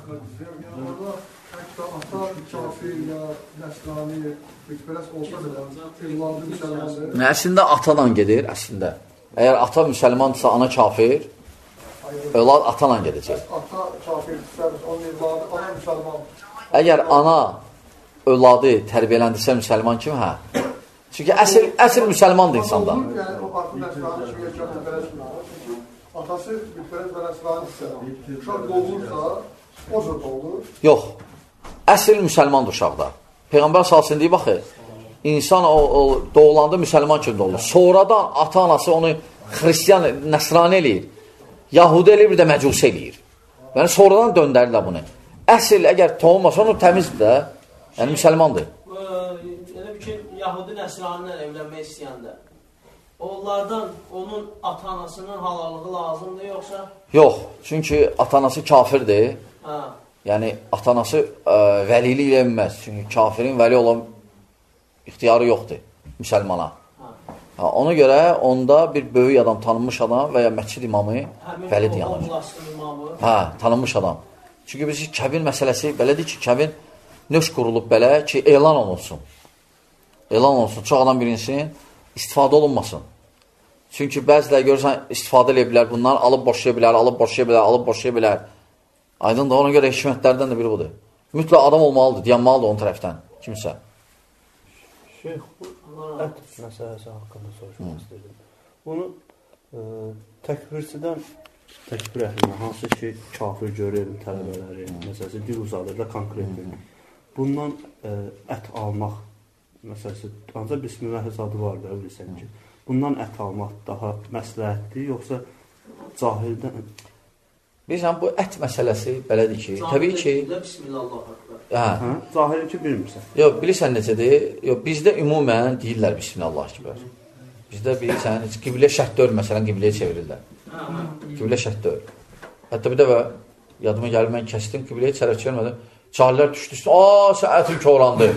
Orada hətta ata kafir ya nəsrani hükmərəs olsa belə evladı müsəlmandır. Əslində atadan gedir, əslində. Əgər ata müsəlmandırsa, ana kafir, övlad atala gedəcək. Ata kafirdirsə, onun evladı ana müsəlman. Əgər ana övladı tərbiyələndirsə müsəlman kimi, hə? Çünki əsl müsəlmandır insanda. Yəni, o artıq nəsrani kimi yaşamda bələşmir. Çünki atası hükmərəs və nəsranidirsə, uşaq doğulursa, o cür doğulur. Yox, əsl müsəlmandır uşaqda. Peyğəmbər salsın deyib, baxı, insan doğulanda müsəlman kimi doğulur. Sonradan ata-anası onu xristiyan, nəsrani eləyir. Yahudi eləyir, bir də məcusi eləyir. Yəni, sonradan döndərirlər bunu. Əsl, əgər tohumasa, onu təmizdir də, yəni müsəlmandır. Elə bir ki, Yahudi nəsranla evlənmək istəyəndə, onlardan onun ata-anasının halallığı lazımdır, yoxsa? Yox, çünki ata-anası kafirdir. Yəni, ata-anası vəlilik eləməz. Çünki kafirin vəli olan ixtiyarı yoxdur müsəlmana. Ona görə onda bir böyük adam, tanınmış adam və ya məscid imamı vəli deyanır. Hə, tanınmış adam. Çünki biz kəbin məsələsi belədir ki, kəbin nöş qurulub belə ki, elan olunsun. Elan olunsun, çox adam bilinsin, istifadə olunmasın. Çünki bəziləri görürsən, istifadə edə bilər, bunlar alıb boşaya bilər, alıb boşaya bilər, alıb boşaya bilər. Aydın da ona görə hikmətlərdən də biri budur. Mütləq adam olmalıdır, dayanmalıdır onun tərəfdən, kimsə. Şeyx, bu ət məsələsi haqqında soruşmaq istəyirdim. Bunu təkfirçidən təkfir əhlinə, hansı ki, kafir görür tələbələri, məsələsi, dil uzadır da konkret verir. Bundan ət almaq məsələsi, ancaq bismillah hesadı var da, bilirsən ki, bundan ət almaq daha məsləhətdir, yoxsa cahildən... Bilirsən, bu ət məsələsi belədir ki, təbii ki... Zahiri ki, bilmirsən. Yox, bilirsən necədir? Yox, bizdə ümumən deyirlər bismillah kibər. Bizdə bilirsən, qiblə şəhdör, məsələn, qibləyə çevirirlər. Qiblə şəhdör. Hətta bir də yadıma gəlib, mən kəsdim, qibləyə çərəf çevirmədim. Cahillər düşdü, sən ətin korandı.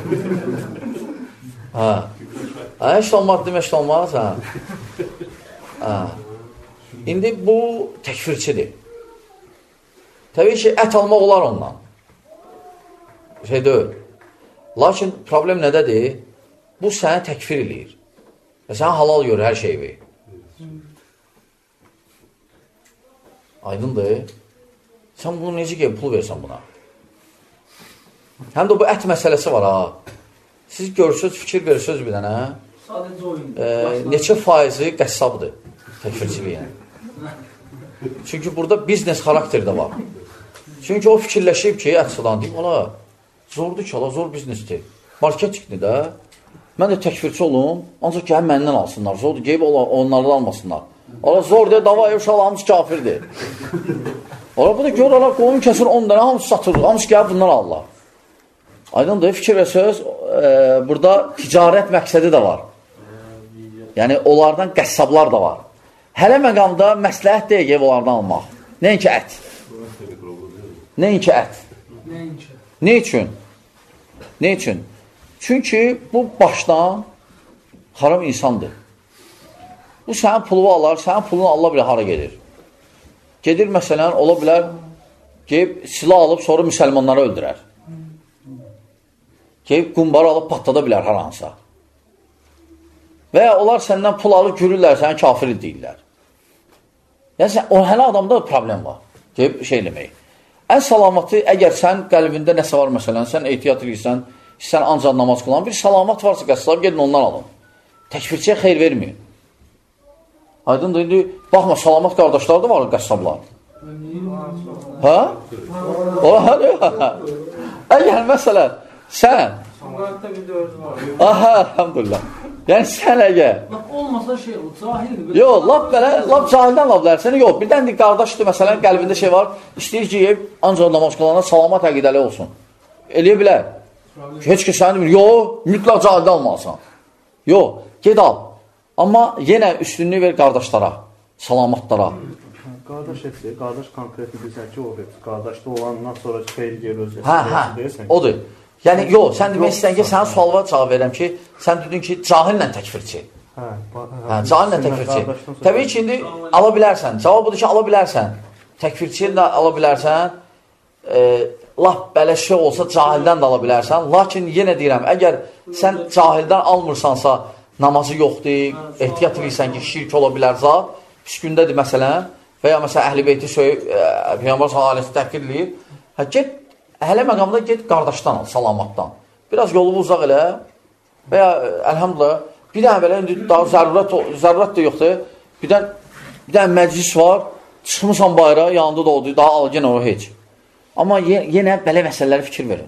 Heç olmaz, demək olmaz. İndi bu təkfirçidir. Təbii ki, ət almaq olar ondan. Şey deyil. Lakin problem nədədir? Bu səni təkfir eləyir. Və səni halal görür hər şeyi. Aydındır. Sən bunu necə gəlib pul versən buna? Həm də bu ət məsələsi var, ha. Siz görürsünüz, fikir verirsiniz bir dənə. Neçə faizi qəssabdır təkfirçiliyin. Çünki burada biznes xarakteri də var. Çünki o fikirləşib ki, ətsadan deyib, ola, zordur ki, zor biznesdir. Marketikdir də. Mən də təkfirçi olum, ancaq ki, həm məndən alsınlar. Zordur, qeyb onlardan almasınlar. Ola, zor deyə, davaya uşaq hamısı kafirdir. Ola, bu da gör, ola, qoyun kəsir 10 dənə, hamısı satır, hamısı gəlib bundan alırlar. Aydındır, fikir və söz, burada ticarət məqsədi də var. Yəni, onlardan qəssablar da var. Hələ məqamda məsləhət deyək, qeyb onlardan almaq. Nəinki ət. Nəinki ət. Ne üçün? Ne üçün? Çünki bu başdan haram insandır. Bu sənin pulu alar, sənin pulunu Allah bilər hara gedir. Gedir məsələn, ola bilər, geyib silah alıb sonra müsəlmanları öldürər. Geyib qumbarı alıb patladı bilər hər hansa. Və ya onlar səndən pul alıb görürlər, səni kafir deyirlər. Yəni, o hələ adamda problem var. Geyib şey eləmək. Ən salamatı, əgər sən qəlbində nəsə var məsələn, sən ehtiyat edirsən, sən ancaq namaz qılan, bir salamat varsa qəssab, gedin ondan alın. Təkfirçiyə xeyr verməyin. Aydındır, indi, baxma, salamat qardaşlar da var qəssablar. Hə? Əgər məsələn, sən... Aha, elhamdülillah. Yəni, sən əgər... Olmasa şey o, cahildir. Yox, lap cahildən laf versən, yox. Bir dənə qardaşdır, məsələn, qəlbində şey var, istəyir ki, ancaq namaz qılana salamat əqidəli olsun. Eləyə bilər. Heç ki, səni demir, yox, mütləq cahildən olmalısan. Yox, ged al. Amma yenə üstünlüyü ver qardaşlara, salamatlara. Qardaş etsin, qardaş konkretli bilsən ki, o qardaşda olandan sonra xeyr gelir özü. Hə, odur. Yəni, yox, sən demək istəyən ki, sənə sualıva cavab verəm ki, sən dedin ki, cahillə təkfirçi. Cahillə təkfirçi. Təbii ki, indi ala bilərsən. Cavab budur ki, ala bilərsən. Təkfirçi ilə ala bilərsən. laf belə şey olsa cahildən də ala bilərsən. Lakin yenə deyirəm, əgər sən cahildən almırsansa, namazı yoxdur, ehtiyat edirsən ki, şirk ola bilər zat, pis gündədir məsələn, və ya məsələn, əhl-i beyti söyüb, Peyğəmbər aləsi təhqir eləyir, get, əhlə məqamda get qardaşdan al, salamatdan. Biraz yolu uzaq elə və ya əlhamdülillah, bir dənə belə, indi daha zərurət də yoxdur, bir dənə məclis var, çıxmısan bayra, yanında da oldu, daha al, yenə o heç. Amma yenə belə məsələləri fikir verin.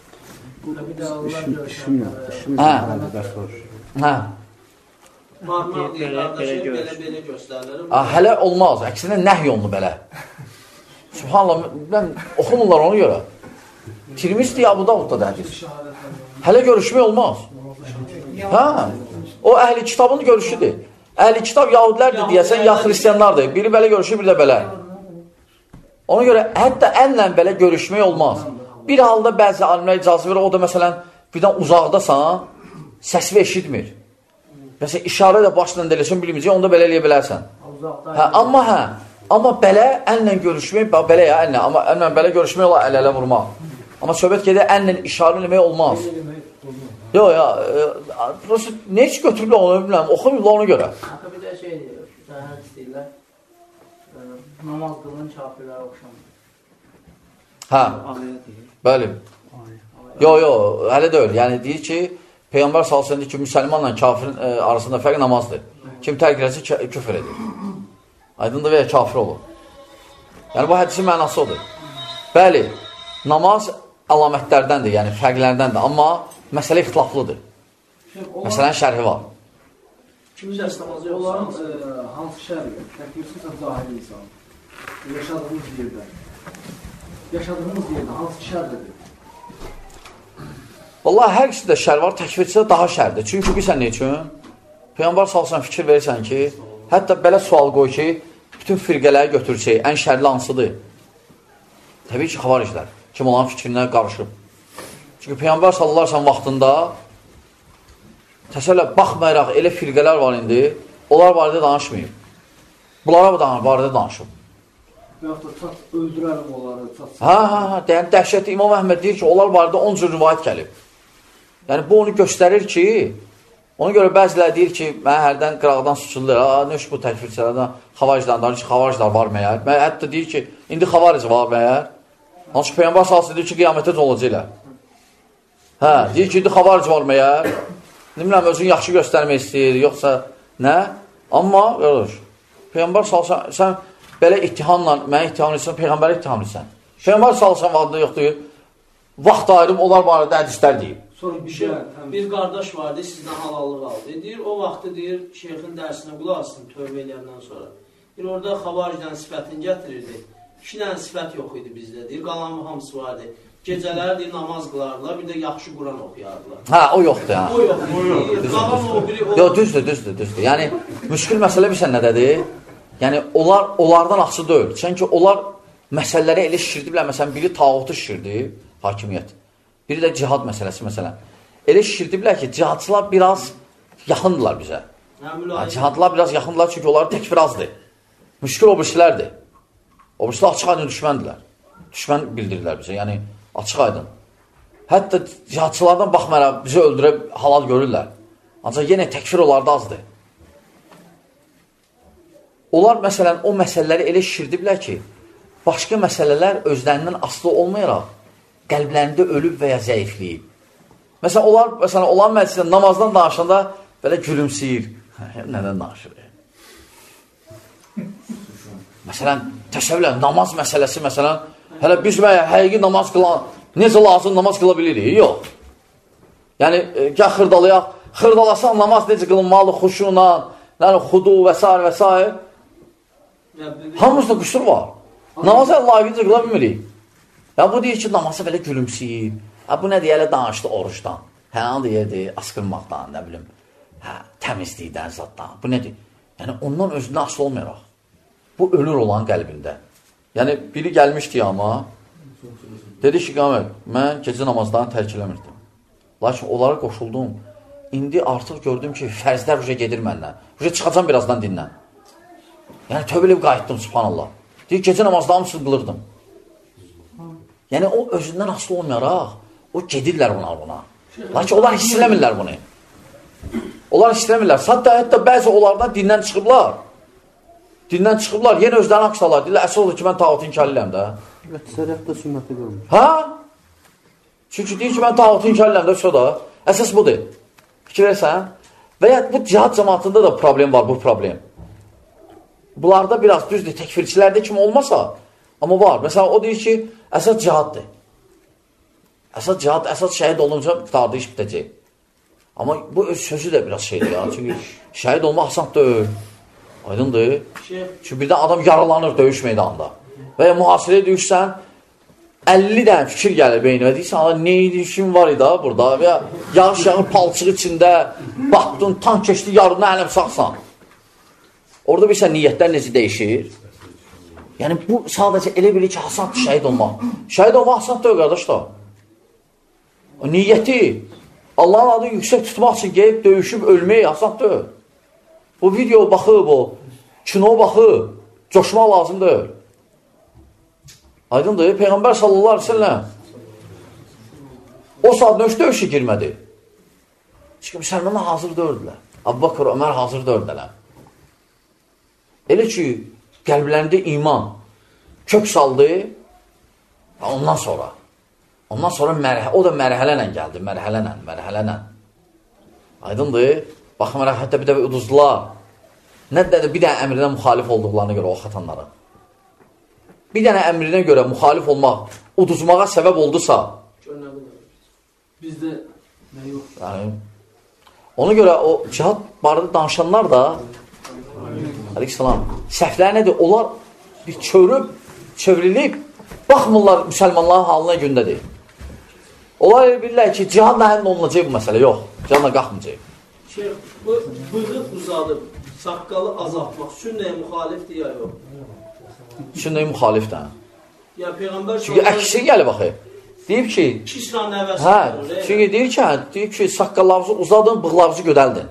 Hələ olmaz, əksinə nəhy olunur belə. Subhanallah, mən oxumurlar onu görə. Tirmizi Abu Davudda dədir. Hələ görüşmək olmaz. O əhli kitabın görüşüdür. Əhli kitab yahudilərdir deyəsən, ya xristiyanlardır. Biri belə görüşür, bir də belə. Ona görə hətta ənlə belə görüşmək olmaz. Bir halda bəzi alimlər icazə verir, o da məsələn, birdən uzaqdasan, səsi eşitmir. Məsələn, işarə də başla eləsən, bilməyəcək, onda belə eləyə bilərsən. Amma belə ənlə görüşmək, belə ya, amma ənlə belə görüşmək olar, əl-ələ vurmaq. Amma söhbət gedir, ənlə işarə eləmək olmaz. Yox, nə heç götürüblər onu, bilməm, oxumurlar ona görə. Bir də şey deyir, hədis deyirlər, namaz qılın kafirlərə oxşamır. Bəli. Yox, hələ deyil. Yəni, deyir ki, Peyğəmbər sallallahu əleyhi və səlləm ki, müsəlmanla kafirin arasında fərq namazdır. Kim tərk eləsə küfr edir. Aydındır və ya kafir olur. Yəni, bu hədisin mənası odur. Bəli, namaz əlamətlərdəndir, yəni fərqlərdəndir. Amma məsələ ixtilaflıdır. Məsələnin şərhi var. Kimin dərs namazı yoxsa? Onların hansı şərhi? Təkbirsiz cahil insan. Yaşadığımız yerdə hansı şərdir? Vallahi hər ikisi də şər var, təkfirçidə daha şərdir. Çünki bilirsən ne üçün? Peyğəmbər salsan fikir verirsən ki, hətta belə sual qoy ki, bütün firqələri götürsək, ən şərli hansıdır? Təbii ki, xavariclər. Kim olan fikrinə qarışıb. Çünki Peyğəmbər sallallahu əleyhi və səlləm vaxtında təsəllə baxmayaraq elə firqələr var indi, onlar barədə danışmayıb. Bunlara barədə danışıb. Öldürəlim onları. Yəni dəhşətli İmam Əhməd deyir ki, onlar barədə 10 cür rivayət gəlib. Yəni bu onu göstərir ki, ona görə bəziləri deyir ki, mənə hərdən qıraqdan suçulur, nöş bu təkfirçilərdən, xavaricdən danır ki, xavariclər var məyər? Hətta deyir ki, indi xavaric var məyər? Hansı Peyğəmbər sallallahu deyir ki, qiyamətə olacaqlar. Deyir ki, indi xavaric var məyər? Bilmirəm, özünü yaxşı göstərmək istəyir, yoxsa nə? Amma, Peyğəmbər sallallahu sən belə ittihamla, mənə ittiham etsən, Peyğəmbərə ittiham etsən. Peyğəmbər sallallahu vaxtında yoxdur, vaxt ayrım onlar barədə hədislər deyib. Bir qardaş vardı, sizdən halallıq aldı. Deyir, o vaxtı deyir, şeyxin dərsinə qulaq asın, tövbə eləyəndən sonra. Deyir, orada xavaricdən sifətini gətirirdi. 2 dənə sifət yox idi bizdə, deyir, qalanı hamısı vardı. Gecələr deyir, namaz qılardılar, bir də yaxşı Quran oxuyardılar. O yoxdur, O yoxdur. Qalan o biri... Yox, düzdür. Yəni, müşkül məsələ bilsən nədədir? Yəni, onlardan axsı deyil. Çünki onlar məsələləri elə şişirdiblər. Məsələn, biri tağutu şişirdi, hakimiyyət. Biri də cihad məsələsi, məsələn. Elə şişirdiblər ki, cihadçılar biraz yaxındılar bizə. Cihadçılar biraz yaxındılar, çünki onları təkfir azdır. Müşkül o birisilərdir. O birisilər açıq aydın düşməndilər. Düşmən bildirirlər bizə, yəni açıq aydın. Hətta cihadçılardan baxmayaraq bizi öldürə halal görürlər. Ancaq yenə təkfir onlarda azdır. Onlar, məsələn, o məsələləri elə şişirdiblər ki, başqa məsələlər özlərindən asılı olmayaraq, qəlblərində ölüb və ya zəifləyib. Məsələn, onlar məclisində namazdan danışanda belə gülümsəyir. Nədən danışır? Məsələn, təsəvvürlə, namaz məsələsi, məsələn, hələ biz həqiqi namaz qılan, necə lazım namaz qıla bilirik? Yox. Yəni, gəl xırdalayaq, xırdalasan namaz necə qılınmalı, xuşuna, xudu və s. Hamımızda qüsur var. Namazı laqincə qıla bilmirik. Bu deyir ki, namazı belə gülümsəyib. Bu nə deyir, elə danışdı oruçdan. Nə deyirdi, asqırmaqdan, nə bilim, təmizlikdən, zaddan. Bu nədir? Yəni, ondan özünə asıl olmayaraq. Bu ölür olan qəlbində. Yəni, biri gəlmişdi amma, dedi ki, Qamil, mən gecə namazlarını tərk eləmirdim. Lakin onlara qoşuldum. İndi artıq gördüm ki, fərzlər rücə gedir məndən. Rücə çıxacam birazdan dinlə. Yəni, tövbə eləyib qayıtdım, subhanallah. Deyir, gecə namazlarını qılırdım. Yəni, o özündən asılı olmayaraq, o gedirlər ona. Lakin onlar hiss eləmirlər bunu. Onlar hiss eləmirlər. Hətta bəzi onlardan dindən çıxıblar. Dindən çıxıblar, yenə özlərini aksalar. Deyirlər, əsas olur ki, mən tağutu inkar eləyəm də. Əksəriyyətdə sünnəti görmür. Hə? Çünki deyir ki, mən tağutu inkar eləyəm də, da. Əsas budur. Fikir versən. Və ya bu cihad cəmaatında da problem var, bu problem. Bunlarda biraz düzdür, təkfirçilərdə kimi olmasa, amma var. Məsələn, o deyir ki, əsas cihaddır. Əsas cihad, əsas şəhid olunca qutardı, iş bitəcək. Amma bu öz sözü də biraz şeydir ya. Çünki şəhid olmaq asan deyil. Aydındır. Çünki birdən adam yaralanır döyüş meydanında. Və ya mühasirəyə döyüşsən, 50 dənə fikir gəlir beynimə. Deyirsən, nə işin var idi burada? Və ya yağış yağır palçıq içində, baxdın, tank keçdi, yarına ələm sağsan. Orada bilirsən, niyyətlər necə dəyişir? Yəni, bu sadəcə elə bilir ki, asandır şəhid olmaq. Şəhid olmaq asandır deyil, qardaşlar. O niyyəti, Allahın adı yüksək tutmaq üçün gəlib, döyüşüb, ölmək asandır deyil. Bu video baxıb, o kino baxıb, coşmaq lazım deyil. Aydındır, Peyğəmbər sallallahu aleyhi ve sellem o saat nöş döyüşü girmədi. Çünki müsəlmanlar hazır dördülər. Əbu Bakır, Ömər hazır dördülər. Elə ki, qəlblərində iman kök saldı, ondan sonra o da mərhələnə gəldi, mərhələnə. Aydındır, baxın, hətta bir də uduzdular. Nə dedi, bir dənə əmrinə müxalif olduqlarına görə o xatanlara. Bir dənə əmrinə görə müxalif olmaq, uduzmağa səbəb oldusa, bizdə nə yox? Yəni, ona görə o cihad barədə danışanlar da Əleyhisselam, səhvləri nədir? Onlar bir çövrilib, baxmırlar müsəlmanların halına gündədir. Onlar elə bilirlər ki, cihadla həll olunacaq bu məsələ. Yox, cihadla qalxmayacaq. Şeyh, bu bığıq uzadıb, saqqalı azaltmaq sünnəyə müxalifdir ya yox? Sünnəyə müxalifdir. Ya Peyğəmbər çünki əksi gəlir baxı. Deyib ki, Kisra nəvəsi çünki deyir ki, saqqallarınızı uzadın, bığlarınızı gödəldin.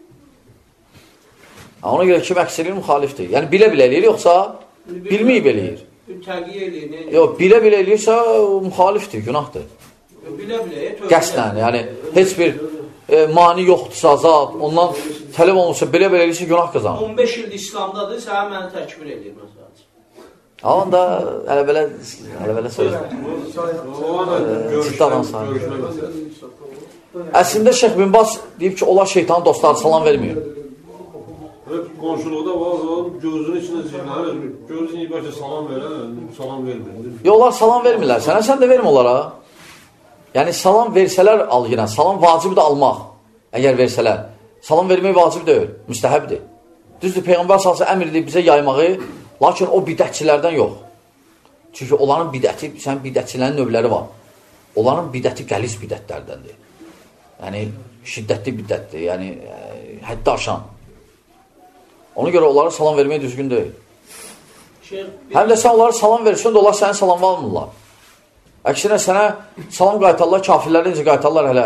Ona görə kim əks eləyir, müxalifdir. Yəni, bilə-bilə eləyir, yoxsa bilməyib eləyir. Təqiyyə eləyir. Yox, bilə-bilə eləyirsə, müxalifdir, günahdır. Bilə-bilə, qəsdən, yəni, heç bir mani yoxdursa, zat, ondan tələb olmuşsa, belə-belə eləyirsə, günah qazanır. 15 ildir İslamdadır, sənə məni təkbir eləyir, məsələn. Amma da, elə-belə sözdür. Ciddi adam sayılır. Əslində, Şeyx bin Baz deyib ki, onlar şeytanın dostları salam vermiyor. Qonşuluqda var, gözünün içində zirnələr, gözünün bəlkə salam verən, salam vermir. Yox, onlar salam vermirlər. Sən də vermə onlara. Yəni, salam versələr al yenə. Salam vacibdir almaq, əgər versələr. Salam vermək vacib deyil, müstəhəbdir. Düzdür, Peyğəmbər salsa əmr edib bizə yaymağı, lakin o bidətçilərdən yox. Çünki onların bidəti, bidətçilərin növləri var. Onların bidəti qəliz bidətlərdəndir. Yəni, şiddətli bidətdir, yəni, həddi aşan. Ona görə onlara salam vermək düzgün deyil. Həm də sən onlara salam versən də onlar sənə salam almırlar. Əksinə sənə salam qaytarlar, kafirləri necə qaytarlar hələ.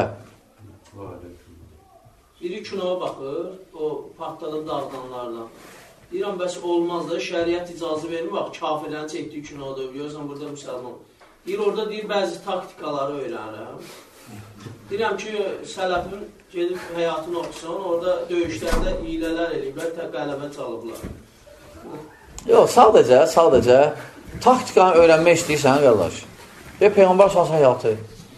Biri kinoya baxır, o partladı dağdanlarla. Deyirəm, bəs olmaz da, şəriət icazı vermir, bax, kafirlərin çəkdiyi kinoda, görürsən, burada müsəlman. Deyir, orada deyir, bəzi taktikaları öyrənirəm. Deyirəm ki, sələfin gedib həyatını oxusan, orada döyüşlərdə hilələr eləyiblər, qələbə çalıblar. Yox, sadəcə taktikanı öyrənmək istəyirsən, qardaş. Və Peyğəmbər salsa həyatı.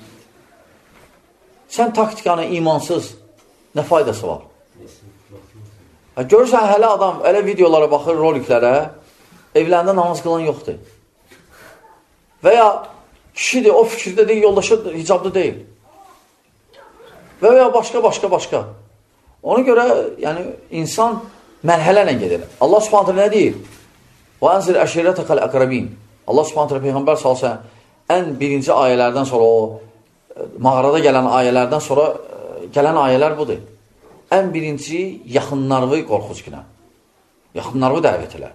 Sən taktikanı imansız nə faydası var? Görürsən, hələ adam, elə videolara baxır, roliklərə, evlərində namaz qılan yoxdur. Və ya kişidir, o fikirdə deyil, yoldaşı hicablı deyil. Və ya başqa. Ona görə, yəni, insan mərhələnə gedir. Allah subhanətə nə deyir? وَاَنْزِرْ əşirətəqəl əqrəbin. Allah subhanətə Peyğəmbər salsa, ən birinci ayələrdən sonra, o mağarada gələn ayələrdən sonra gələn ayələr budur. Ən birinci yaxınlarını qorxuc günə. Yaxınlarını dəvət elə.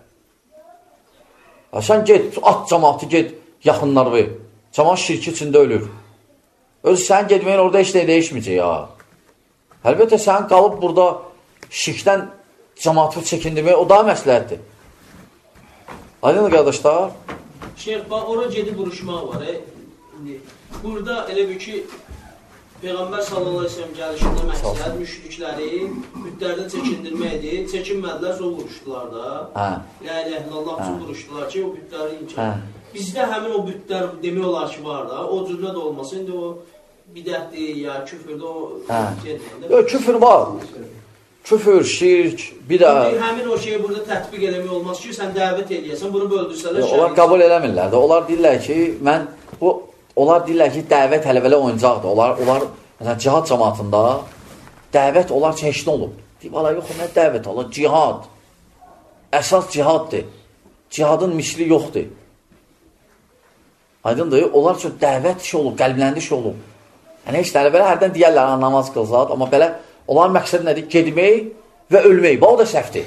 Sən get, at cəmatı get yaxınlarını. Cəmat şirki içində ölür. Öz sən getməyin orada heç nə dəyişməyəcək ya. Əlbəttə, sən qalıb burada şirkdən cəmatı çəkindirmək, o daha məsləhətdir. Aydın qardaşlar? Şeyh, ora gedib vuruşmaq var. Burada elə bir ki, Peyğəmbər sallallahu aleyhi ve sellem gəlişində məqsəd müşrikləri bütlərdən çəkindirməkdir. Çəkinmədilər, o vuruşdular da. La ilahe illallah üçün vuruşdular ki, o bütləri inkar. Bizdə həmin o bütlər demək olar ki, var da. O cürlə də olmasa, indi o bidətdir ya, küfürdür, o küfür var. Küfür, şirk, bidat. Həmin o şeyi burada tətbiq eləmək olmaz ki, sən dəvət eləyəsən, bunu böldürsələr. Onlar qəbul eləmirlər də. Onlar deyirlər ki, onlar deyirlər ki, dəvət hələ-belə oyuncaqdır. Onlar məsələn, cihad cəmatında dəvət onlar üçün heç nə olub. Deyib, yox, nə dəvət olur? Cihad. Əsas cihaddır. Cihadın misli yoxdur. Aydındır, onlar üçün dəvət işi olub, qəlbləndi işi olub. Yəni, heç belə hərdən deyərlər, namaz qılsat, amma belə, onların məqsədi nədir? Gedmək və ölmək. O da səhvdir.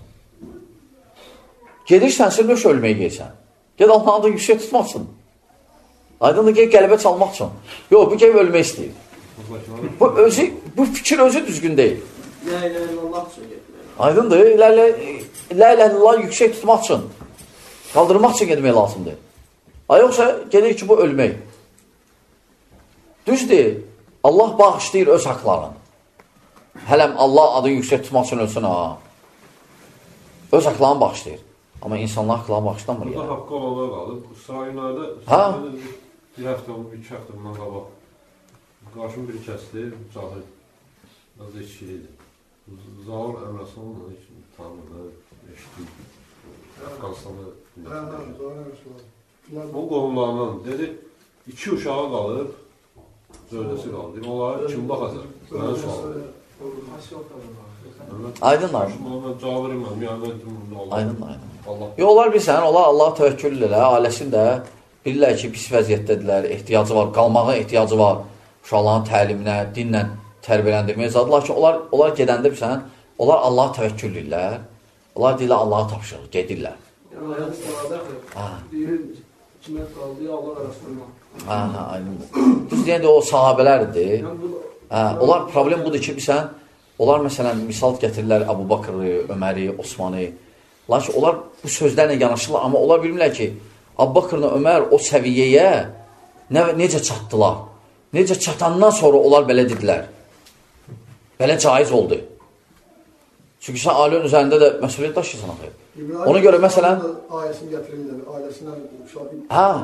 Gedirsən, sən nöş ölməyə gelsən. Ged Allah'ın da yüksək tutmaq üçün. Aydındır ki, qələbə çalmaq üçün. Yox, bu qeyb ölmək istəyir. Bu fikir özü düzgün deyil. La ilahe illallah üçün getmək. Aydındır, la ilahe illallah yüksək tutmaq üçün. Qaldırmaq üçün getmək lazımdır. Yoxsa gedir ki, bu ölmək. Düzdür, Allah bağışlayır öz haqlarını. Hələm Allah adını yüksək tutmaq üçün ölsün, öz haqlarını bağışlayır. Amma insanlar haqlarını bağışlamır. Burada haqqı olanlar qalır. Sayınlarda bir həftə, 2 həftə bundan qabaq qarşım bir kəsdi, cahil, az da içkiliydi. Zaur Əmrəsonla tanımır, eşitdim. Afqanistan'da o qohumlarından dedi, 2 uşağı qalır, zövdəsi qalır. Onları kim baxacaq? Mənə sual. Aydınlar. Aydınlar. Onlar bilsən, onlar Allah'a təvəkküldirlər, ailəsini də bilirlər ki, pis vəziyyətdədirlər, ehtiyacı var, qalmağa ehtiyacı var, uşaqların təliminə, dinlə tərbiyələndirməyə zadırlar ki, onlar gedəndə bilsən, onlar Allah'a təvəkküldirlər, onlar deyirlər, Allah'a tapşırır, gedirlər. Yəni, ayaq istələrdə, deyir, kimə qaldı, Allah arasında. Aydındır. Düz deyəndə o sahabələrdir. Onlar problem budur ki, bilsən, onlar məsələn, misal gətirirlər Əbu Bakırı, Öməri, Osmanı. Lakin onlar bu sözlərlə yanaşırlar, amma onlar bilmirlər ki, Əbu Bakırla Ömər o səviyyəyə necə çatdılar? Necə çatandan sonra onlar belə dedilər? Belə caiz oldu. Çünki sən ailənin üzərində də məsuliyyət daşıyırsan axı. Ona görə məsələn... Ailəsini gətirirlər, ailəsindən uşağı...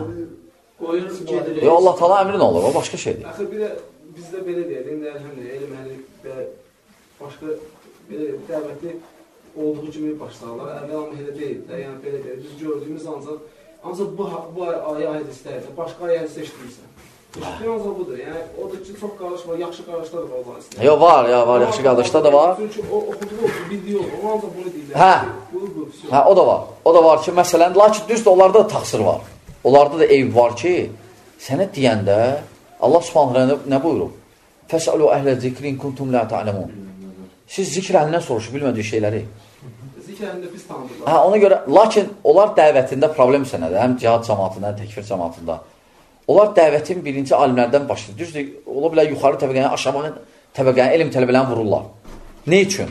Qoyur, gedir. Allah tala əmrin olur, o başqa şeydir. Axı, bir də bizdə belə deyək, indi elməli və başqa belə dəvətli olduğu kimi başlarlar. Əvvəl amma elə deyil də, yəni belə deyil. Biz gördüyümüz ancaq bu ayə istəyirsən, başqa ayə seçdirsən. Eşitdiyin ancaq budur. Yəni, odur ki, çox qardaş var, yaxşı qardaşlar da var Allah istəyir. Yox, var, yaxşı qardaşlar da var. Çünki o oxuduğu olsun, bildiyi olsun, o ancaq bunu deyirlər. O da var. O da var ki, məsələn, lakin düzdür, onlarda da taxsir var. Onlarda da eyb var ki, sənə deyəndə Allah subhanələ nə buyurub? Fəsəlu əhlə zikrin kuntum la ta'lemun. Siz zikr əhlindən soruşu, bilmədiyi şeyləri. Zikr əhlində biz tanıdırlar. Ona görə, lakin onlar dəvətində problem sənədir, həm cihad cəmatında, həm təkfir cəmatında. Onlar dəvətin birinci alimlərdən başlayır. Düzdür, ola bilər yuxarı təbəqəni, aşağı təbəqəni, elm tələbələrini vururlar. Ne üçün?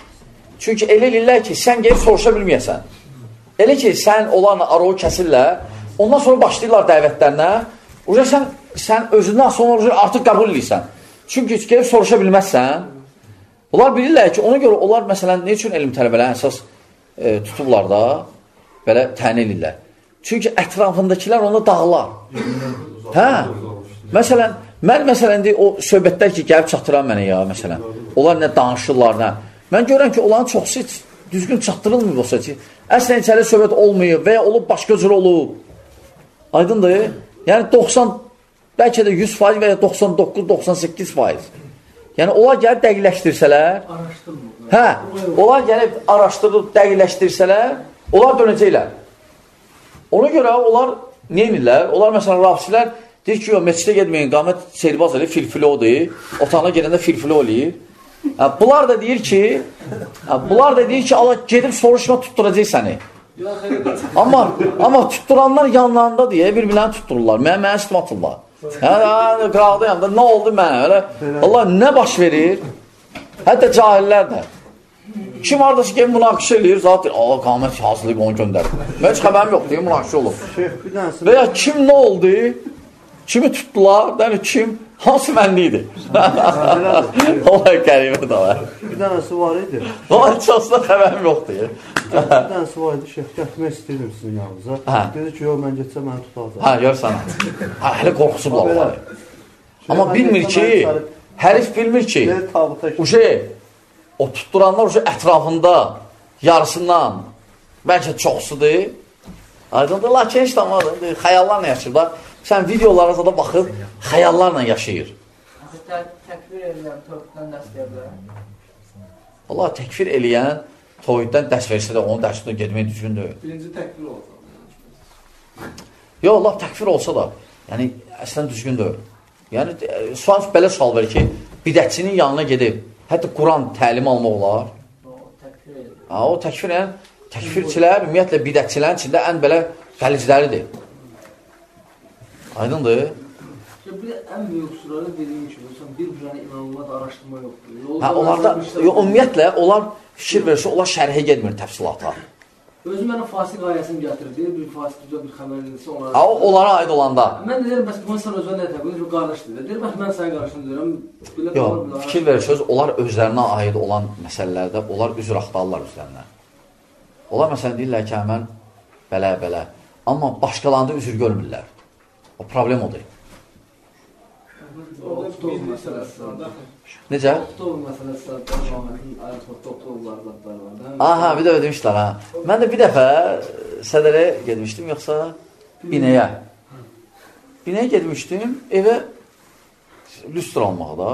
Çünki elə elirlər ki, sən gelib soruşa bilməyəsən. Elə ki, sən onlarla aroğu kəsirlər, ondan sonra başlayırlar dəvətlərinə. Uca sən özündən sonra artıq qəbul edirsən. Çünki gelib soruşa bilməzsən. Onlar bilirlər ki, ona görə onlar məsələn, ne üçün elm tələbələri əsas tutublar da, belə təyin edirlər. Çünki ətrafındakilər onu dağlar. Məsələn, mən o söhbətlər ki, gəlib çatdıran mənə ya, məsələn. Onlar nə danışırlar, nə. Mən görürəm ki, onların çoxsu düzgün çatdırılmıyor olsa ki, əslən içəli söhbət olmuyor və ya olub başqa cür olub. Aydındır? Yəni 90, bəlkə də 100% və ya 99-98%. Yəni onlar gəlib dəqiqləşdirsələr, onlar gəlib araşdırıb dəqiqləşdirsələr, onlar dönəcəklər. Ona görə onlar nə edirlər? Onlar məsələn rafsilər deyir ki, meçidə gedməyin, qamət seybaz edir, filfilodur, otağına gedəndə filfilo eləyir. Bunlar da deyir ki, Allah gedib soruşma tutturacaq səni. Amma tutturanlar yanlarında deyə bir-birlərini tuttururlar, mənə üstümə atırlar. Qıraqdayam da, nə oldu mənə? Allah nə baş verir? Hətta cahillər də. Kim haradası ki, münaqişə eləyir, zaten qamət hazırlayıb onu göndərir. Mən heç xəbərim yox, deyir, münaqişə olub. Və ya kim nə oldu? Kimi tutdular, yəni kim? Hansı mənli idi? Olay qəribə də var. Bir dənəsi var idi. Olay çoxsuna xəbərim yoxdur. Bir dənəsi var idi, şeyh, gətirmək istəyirdim sizin yanınıza. Dedi ki, yox, mən getsəm məni tutacaq. Hə, görsən. Hələ qorxusublar onları. Amma bilmir ki, hərif bilmir ki, o tutduranlar ətrafında yarısından bəlkə çoxsudur. Aydındır, lakin heç tamamdır, xəyallarla yaşayırlar. Sən videolara da baxıb, xəyallarla yaşayır. Təkfir eləyən toyuqdan dəst verirlər. Allah, təkfir eləyən toyuqdan dəst versə də onun dərsində getmək düzgündür. Birinci təkfir olsa. Yox, Allah təkfir olsa da, yəni əslən düzgündür. Yəni, sual belə sual verir ki, bidətçinin yanına gedib, hətta Quran təlimi almaq olar. O təkfir eləyən, təkfirçilər, ümumiyyətlə bidətçilərin içində ən belə qəlicləridir. Aydındır? Bir ən böyük xüsurları dediyim kimi, bir buranı inanılmaz araşdırma yoxdur. Onlarda, ümumiyyətlə, onlar fikir verirsə, onlar şərhə gedmir təfsilata. Özü mənə fasik ayəsini gətirdi, bir fasikcə bir xəbər edirsə onlara... Onlara aid olanda. Mən deyirəm, bəs bu insan özünə nə təqdir, bir qardaşdır. Deyirəm, bəs mən sənə qardaşım deyirəm. Yox, fikir verirsiniz, onlar özlərinə aid olan məsələlərdə, onlar üzr axtarırlar özlərinə. Onlar məsələn deyirlər ki, mən belə. Amma başqalarında üzr görmürlər. O problem odur. Necə? Aha, bir dəfə demişlər, ha. Mən də bir dəfə sədərə gedmişdim, yoxsa binəyə. Binəyə gedmişdim, evə lüstr almağa da,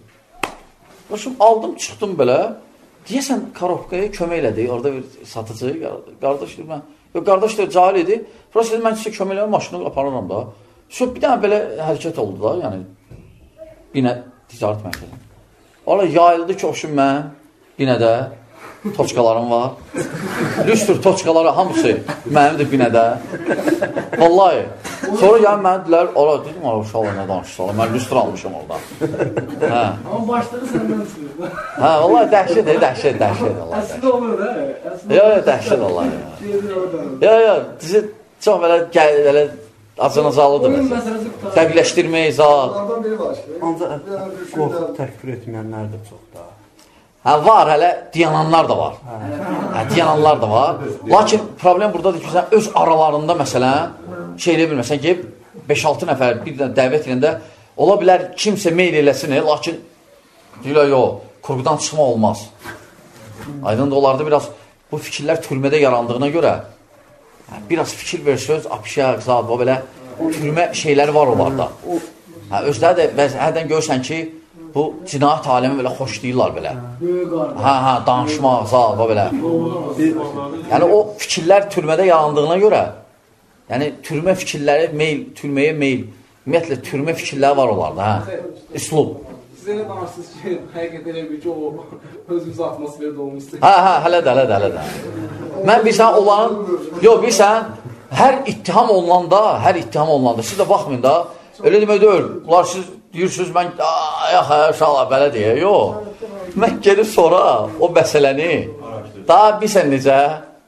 işim. Aldım, çıxdım belə. Deyəsən, Karobkaya kömək elədi, orada bir satıcı, qardaş deyir, mən, qardaş deyir, cahil idi. Burası dedim, mən sizə kömək eləmə, maşını aparıram da. Bir dənə belə hərəkət oldu da, yəni, binə ticarət mərkəzi. Ola, yayıldı ki, oxşum mən, binədə, toçkalarım var. Lüstr toçkaları hamısı mənimdir binədə. Vallahi. Sonra gəlin mənə dilər, ola, dedim, uşaqlar nə danışırlar, mən lüstr almışım orada. Amma başları səndən çıxır. Hə, vallahi dəhşət. Əslində olur, hə? Yox, dəhşət Allah. Yox, dizi çox belə acınacalıdır məsələn. Dəqiqləşdirmək, zat. Onlardan biri var ki, Ancaq qorxub təkfir etməyənlər də çox da. Hə, var, hələ diyananlar da var. Diyananlar da var. Lakin problem buradadır ki, sən öz aralarında məsələn, eləyə bilməsən ki, 5-6 nəfər bir dəvət edəndə ola bilər kimsə meyl eləsin, lakin deyirlər, yox, kurqudan çıxma olmaz. Aydın da onlarda biraz bu fikirlər türmədə yarandığına görə biraz fikir versiniz, apışaq, zat, o belə türmə şeyləri var onlarda. Özləri də hərdən görsən ki, bu cinayət alemi belə xoş deyirlər belə. Danışmaq, zat, o belə. Yəni o fikirlər türmədə yarandığına görə, yəni türmə fikirləri meyl, türməyə meyl, ümumiyyətlə türmə fikirləri var onlarda, üslub. Siz elə danırsınız ki, həqiqət elə bir ki, o özünüzü atmosferdə olmuşdur. Hələ də. Mən bilsən, bilsən, hər ittiham olunanda, siz də baxmayın da, elə demək deyil, bunlar siz deyirsiniz, mən, uşaqlar, belə deyə, yox. Mən gedib sonra o məsələni, daha bilsən necə,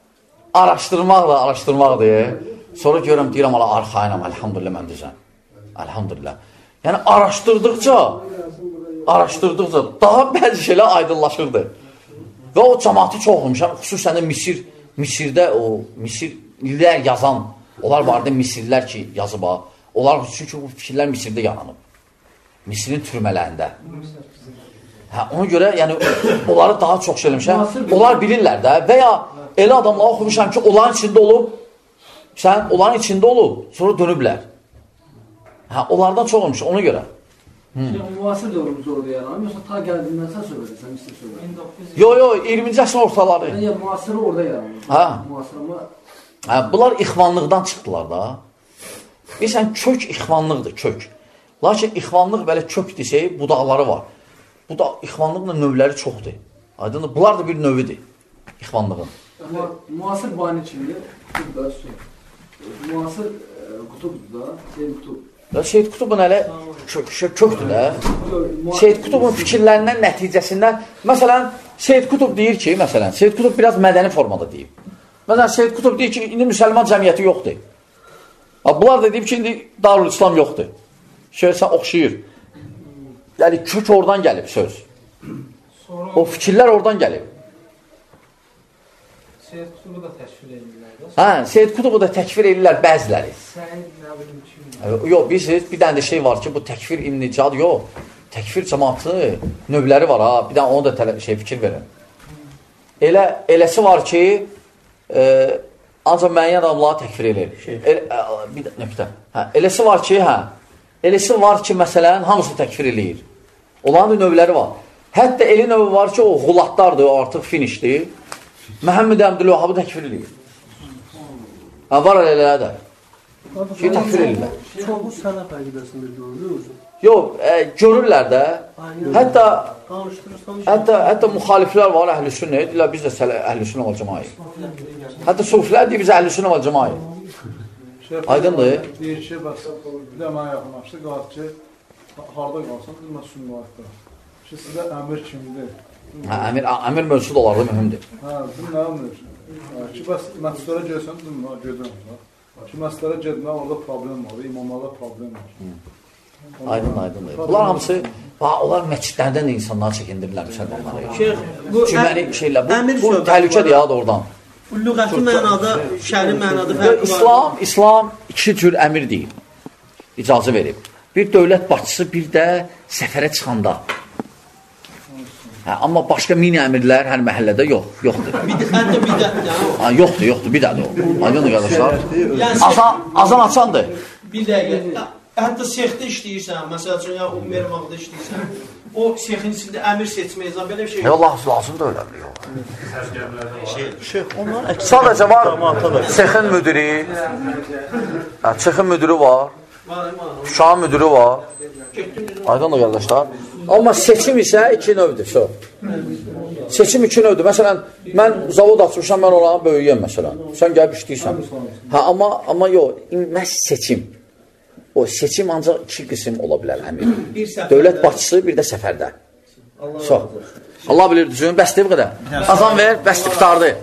araşdırmaqdır, sonra görürəm, deyirəm, arxayınam, əlhamdülillah, mən deyəcəm, əlhamdülillah. Yəni, araşdırdıqca daha bəzi şeylər aydınlaşırdı. Və o cəmaatı çox olmuşam, xüsusən də Misirdə o, Misirlilər yazan, onlar vardı Misirlilər ki, yazıb ha. Onlar, çünki bu fikirlər Misirdə yananıb. Misirin türmələrində. Ona görə, yəni, onları daha çox şey eləmişəm. Onlar bilirlər də və ya elə adamlar oxumuşam ki, onların içində olub, sonra dönüblər. Onlardan çox olmuş, ona görə. Müasir dövrümüz orada yaranır, yoxsa ta gəldiyindən sən söylədin, sən misir söylədin? Yox, 20-ci əsrin ortaları. Müasiri orada yaranır. Bunlar ixvanlıqdan çıxdılar da. Bilsən, kök ixvanlıqdır, kök. Lakin ixvanlıq belə kök desək, budaqları var. İxvanlıqla növləri çoxdur. Aydındır, bunlar da bir növüdür, ixvanlığın. Müasir bani kimdir? Müasir qutubdur da, Seyyid Qutub. Seyyid Qutubun hələ kökdür də. Seyyid Qutubun fikirlərindən, nəticəsindən, məsələn, Seyyid Qutub deyir ki, Seyyid Qutub biraz mədəni formada deyib. Məsələn, Seyyid Qutub deyir ki, indi müsəlman cəmiyyəti yoxdur. Bunlar da deyib ki, indi Darül İslam yoxdur. Şöyləsən oxşayır. Yəni, kök oradan gəlib söz. O fikirlər oradan gəlib. Seyyid Qutubu da təşkil edirlər. Hə, Seyyid Qutubu da təkfir edirlər bəziləri. Səid nə bilim kim? Yox, bilirsiniz, bir dənə də şey var ki, bu təkfir imnicad yox. Təkfir cəmaatı növləri var ha. Bir dənə onu da fikir verin. Eləsi var ki, ancaq müəyyən adamları təkfir edir. Bir nöqtə. Eləsi var ki, eləsi var ki, məsələn, hamısını təkfir eləyir. Onların da növləri var. Hətta eli növü var ki, o xulatlardır, o artıq finişdir. Məhəmməd Əbdülvəhabı təkfir eləyir. Var elələr də. Ki, təkfir eləyirlər. Çoxu sələf əqidəsində görülür özü. Yox, görürlər də. Hətta müxaliflər var, əhl-i sünnə. Deyirlər, biz də əhl-i sünnə vəl cəmaiyyə. Hətta sufilər deyir, biz əhl-i sünnə vəl cəmaiyyə. Aydındır. Deyir ki, bəs bir də mənə yaxınlaşdı, qaldı ki, harada qalsan, biz mən sünnətdə. Ki, sizə əmir kimdir? Əmir mövzusu da olardı, mühümdür. Bu nə əmir? Ki, bəs məsələlərə gəlsən, gedirəm. Ki, məsələlərə gedmək, orada problem var, imamlarda problem var. Aydındır. Bunlar hamısı, onlar məscidlərdən də insanlar çəkindirirlər müsəlmanları. Bu təhlükədir ya da oradan. Bu lüğəti mənada, şəri mənada fərqi var. İslam iki cür əmir deyil. İcazə verib. Bir dövlət başçısı, bir də səfərə çıxanda. Amma başqa mini əmirlər hər məhəllədə yoxdur. Hətta bidətdir. Yoxdur, bidətdir o. Aydındır qardaşlar. Azan açandır. Bir dəqiqə. Hətta sexdə işləyirsən, məsəl üçün, ya Mermaqda işləyirsən, o sexin içində əmir seçməyəcən, belə bir şey yox. Allah lazımdır öləmli yox. Sadəcə var, sexin müdiri, çıxın müdiri var, şahın müdiri var. Aydındır qardaşlar. Amma seçim isə iki növdür. Seçim iki növdür. Məsələn, mən zavod açmışam, mən olanı böyüyəm məsələn. Sən gəlib işləyirsən. Amma yox, məhz seçim. O seçim ancaq iki qism ola bilər əmir. Dövlət başçısı, bir də səfərdə. Allah bilir düzün, bəsdir bu qədər. Azan ver, bəsdir, qutardı.